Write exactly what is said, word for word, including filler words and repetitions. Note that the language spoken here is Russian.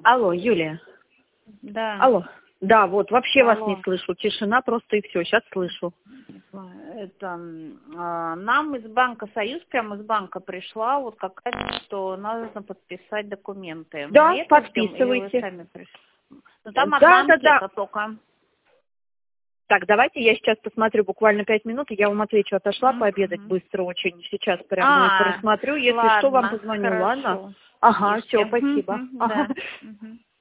Алло, Юлия. Да. Алло. Да, вот, вообще Алло. вас не слышу. Тишина просто и все. Сейчас слышу. Это а, нам из банка Союз, прямо из банка пришла вот какая-то, что нужно подписать документы. Да, Мы это подписывайте. ждем, или вы сами пришли? Ну, там Да, одна да, анкета да. только. Так, давайте я сейчас посмотрю буквально пять минут, и я вам отвечу. Отошла Мгм. пообедать быстро очень. Сейчас прямо А, просмотрю. Если что, вам ладно, позвоню, ладно? хорошо. Ага, все, Ешьте. спасибо. Мгм, Ага. да. Мгм.